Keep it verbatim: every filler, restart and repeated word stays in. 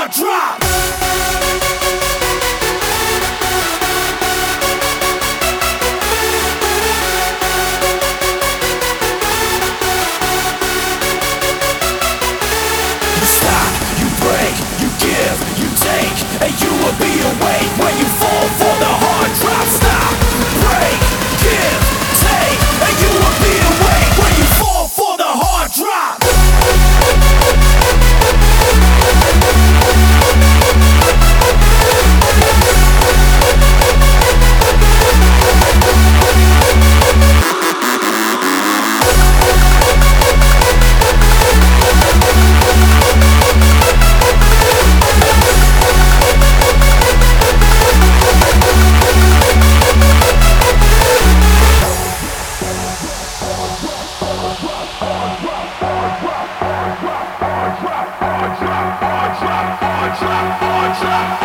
hard drop. You stop, you break, you give, you take, and you will be awake when you fall for the hard drop. Stop, break, give, take, and you will be awake when you fall for the hard drop. Hard drop, hard drop, hard drop, hard drop, hard drop.